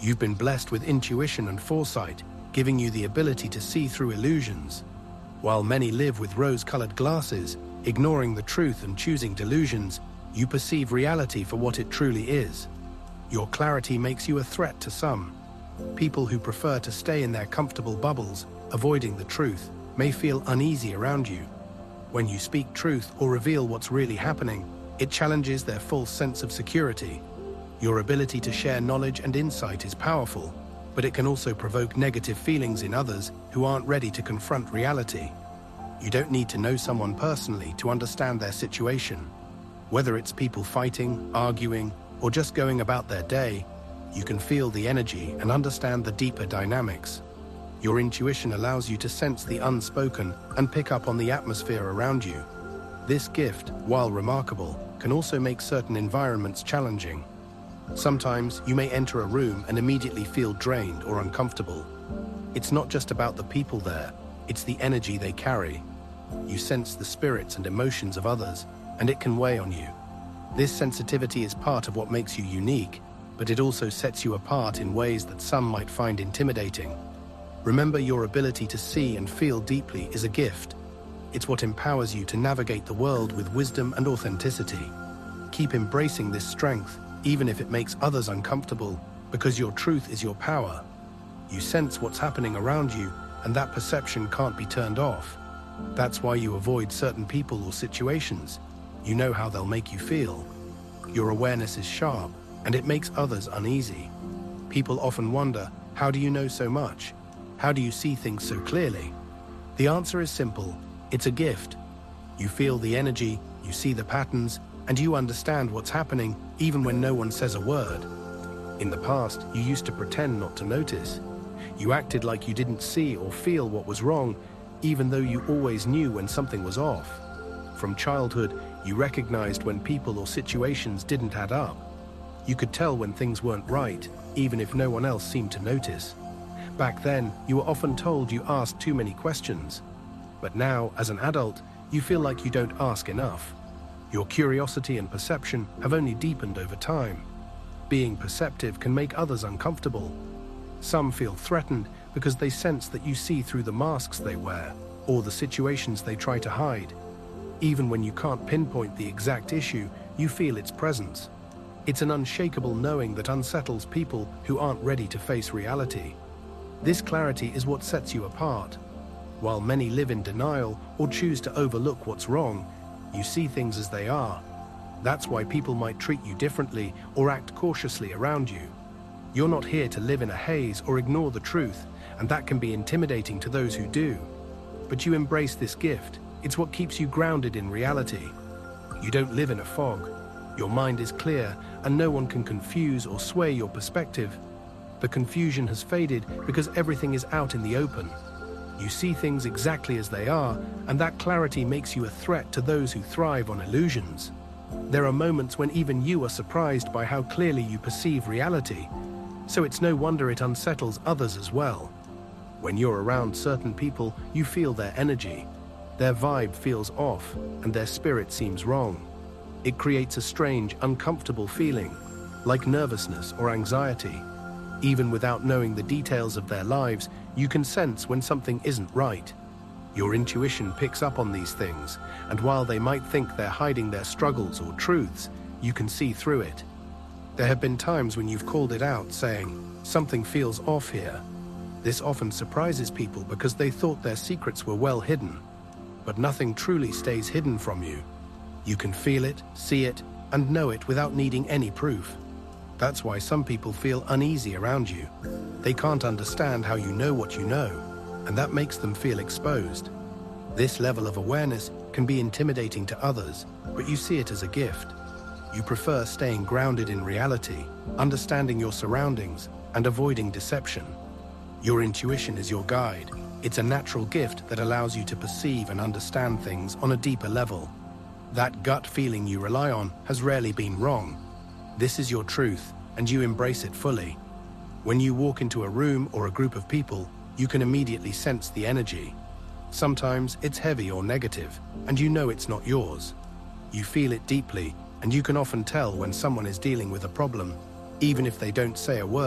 You've been blessed with intuition and foresight, giving you the ability to see through illusions. While many live with rose-colored glasses, ignoring the truth and choosing delusions, you perceive reality for what it truly is. Your clarity makes you a threat to some. People who prefer to stay in their comfortable bubbles, avoiding the truth, may feel uneasy around you. When you speak truth or reveal what's really happening, it challenges their false sense of security. Your ability to share knowledge and insight is powerful, but it can also provoke negative feelings in others who aren't ready to confront reality. You don't need to know someone personally to understand their situation. Whether it's people fighting, arguing, or just going about their day, you can feel the energy and understand the deeper dynamics. Your intuition allows you to sense the unspoken and pick up on the atmosphere around you. This gift, while remarkable, can also make certain environments challenging. Sometimes you may enter a room and immediately feel drained or uncomfortable. It's not just about the people there, it's the energy they carry. You sense the spirits and emotions of others, and it can weigh on you. This sensitivity is part of what makes you unique, but it also sets you apart in ways that some might find intimidating. Remember, your ability to see and feel deeply is a gift. It's what empowers you to navigate the world with wisdom and authenticity. Keep embracing this strength, even if it makes others uncomfortable, because your truth is your power. You sense what's happening around you, and that perception can't be turned off. That's why you avoid certain people or situations. You know how they'll make you feel. Your awareness is sharp, and it makes others uneasy. People often wonder, how do you know so much? How do you see things so clearly? The answer is simple. It's a gift. You feel the energy, you see the patterns, and you understand what's happening even when no one says a word. In the past, you used to pretend not to notice. You acted like you didn't see or feel what was wrong, even though you always knew when something was off. From childhood, you recognized when people or situations didn't add up. You could tell when things weren't right, even if no one else seemed to notice. Back then, you were often told you asked too many questions. But now, as an adult, you feel like you don't ask enough. Your curiosity and perception have only deepened over time. Being perceptive can make others uncomfortable. Some feel threatened because they sense that you see through the masks they wear or the situations they try to hide. Even when you can't pinpoint the exact issue, you feel its presence. It's an unshakable knowing that unsettles people who aren't ready to face reality. This clarity is what sets you apart. While many live in denial or choose to overlook what's wrong, you see things as they are. That's why people might treat you differently or act cautiously around you. You're not here to live in a haze or ignore the truth, and that can be intimidating to those who do. But you embrace this gift. It's what keeps you grounded in reality. You don't live in a fog. Your mind is clear, and no one can confuse or sway your perspective. The confusion has faded because everything is out in the open. You see things exactly as they are, and that clarity makes you a threat to those who thrive on illusions. There are moments when even you are surprised by how clearly you perceive reality, so it's no wonder it unsettles others as well. When you're around certain people, you feel their energy. Their vibe feels off, and their spirit seems wrong. It creates a strange, uncomfortable feeling, like nervousness or anxiety. Even without knowing the details of their lives, you can sense when something isn't right. Your intuition picks up on these things, and while they might think they're hiding their struggles or truths, you can see through it. There have been times when you've called it out, saying, "Something feels off here." This often surprises people because they thought their secrets were well hidden. But nothing truly stays hidden from you. You can feel it, see it, and know it without needing any proof. That's why some people feel uneasy around you. They can't understand how you know what you know, and that makes them feel exposed. This level of awareness can be intimidating to others, but you see it as a gift. You prefer staying grounded in reality, understanding your surroundings, and avoiding deception. Your intuition is your guide. It's a natural gift that allows you to perceive and understand things on a deeper level. That gut feeling you rely on has rarely been wrong. This is your truth, and you embrace it fully. When you walk into a room or a group of people, you can immediately sense the energy. Sometimes it's heavy or negative, and you know it's not yours. You feel it deeply, and you can often tell when someone is dealing with a problem, even if they don't say a word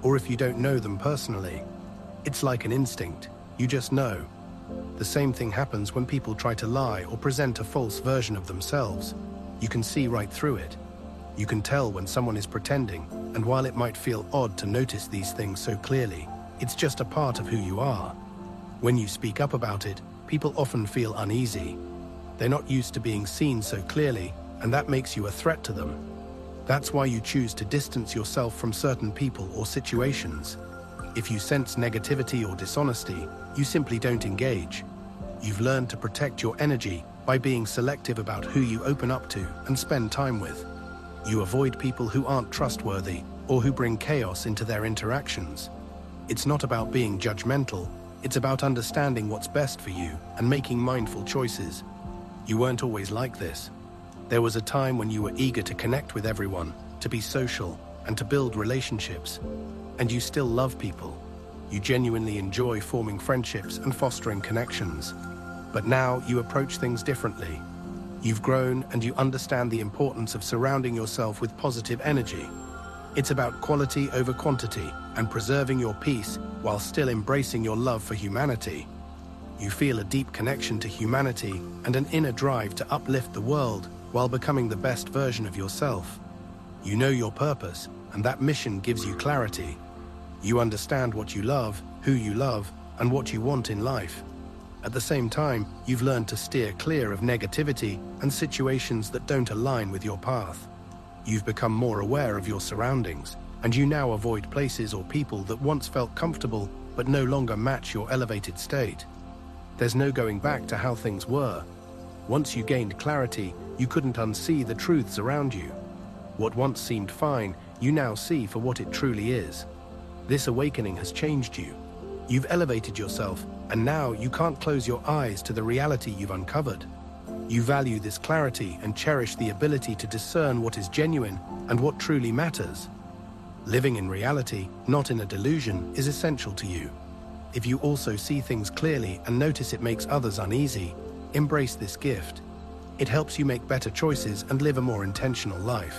or if you don't know them personally. It's like an instinct. You just know. The same thing happens when people try to lie or present a false version of themselves. You can see right through it. You can tell when someone is pretending, and while it might feel odd to notice these things so clearly, it's just a part of who you are. When you speak up about it, people often feel uneasy. They're not used to being seen so clearly, and that makes you a threat to them. That's why you choose to distance yourself from certain people or situations. If you sense negativity or dishonesty, you simply don't engage. You've learned to protect your energy by being selective about who you open up to and spend time with. You avoid people who aren't trustworthy or who bring chaos into their interactions. It's not about being judgmental, it's about understanding what's best for you and making mindful choices. You weren't always like this. There was a time when you were eager to connect with everyone, to be social, and to build relationships. And you still love people. You genuinely enjoy forming friendships and fostering connections. But now you approach things differently. You've grown and you understand the importance of surrounding yourself with positive energy. It's about quality over quantity and preserving your peace while still embracing your love for humanity. You feel a deep connection to humanity and an inner drive to uplift the world while becoming the best version of yourself. You know your purpose, and that mission gives you clarity. You understand what you love, who you love, and what you want in life. At the same time, you've learned to steer clear of negativity and situations that don't align with your path. You've become more aware of your surroundings, and you now avoid places or people that once felt comfortable but no longer match your elevated state. There's no going back to how things were. Once you gained clarity, you couldn't unsee the truths around you. What once seemed fine, you now see for what it truly is. This awakening has changed you. You've elevated yourself, and now you can't close your eyes to the reality you've uncovered. You value this clarity and cherish the ability to discern what is genuine and what truly matters. Living in reality, not in a delusion, is essential to you. If you also see things clearly and notice it makes others uneasy, embrace this gift. It helps you make better choices and live a more intentional life.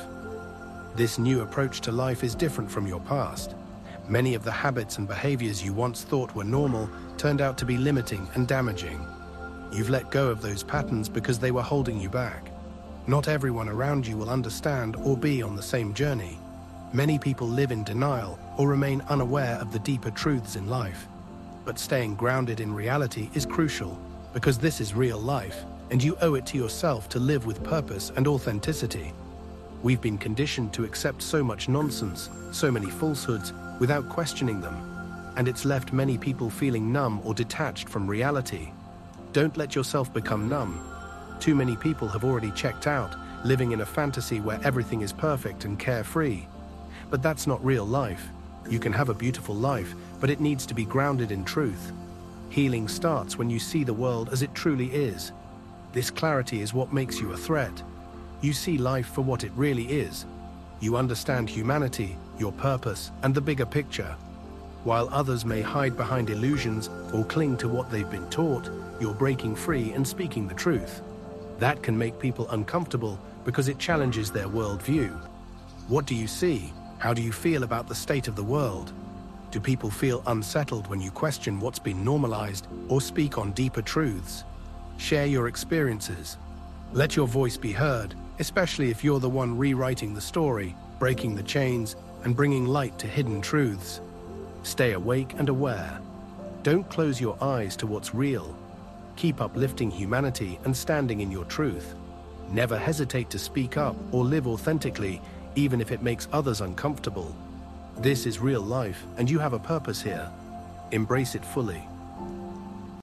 This new approach to life is different from your past. Many of the habits and behaviors you once thought were normal turned out to be limiting and damaging. You've let go of those patterns because they were holding you back. Not everyone around you will understand or be on the same journey. Many people live in denial or remain unaware of the deeper truths in life. But staying grounded in reality is crucial, because this is real life, and you owe it to yourself to live with purpose and authenticity. We've been conditioned to accept so much nonsense, so many falsehoods, without questioning them, and it's left many people feeling numb or detached from reality. Don't let yourself become numb. Too many people have already checked out, living in a fantasy where everything is perfect and carefree. But that's not real life. You can have a beautiful life, but it needs to be grounded in truth. Healing starts when you see the world as it truly is. This clarity is what makes you a threat. You see life for what it really is. You understand humanity, your purpose, and the bigger picture. While others may hide behind illusions or cling to what they've been taught, you're breaking free and speaking the truth. That can make people uncomfortable because it challenges their worldview. What do you see? How do you feel about the state of the world? Do people feel unsettled when you question what's been normalized or speak on deeper truths? Share your experiences. Let your voice be heard, especially if you're the one rewriting the story, breaking the chains, and bringing light to hidden truths. Stay awake and aware. Don't close your eyes to what's real. Keep uplifting humanity and standing in your truth. Never hesitate to speak up or live authentically, even if it makes others uncomfortable. This is real life, and you have a purpose here. Embrace it fully.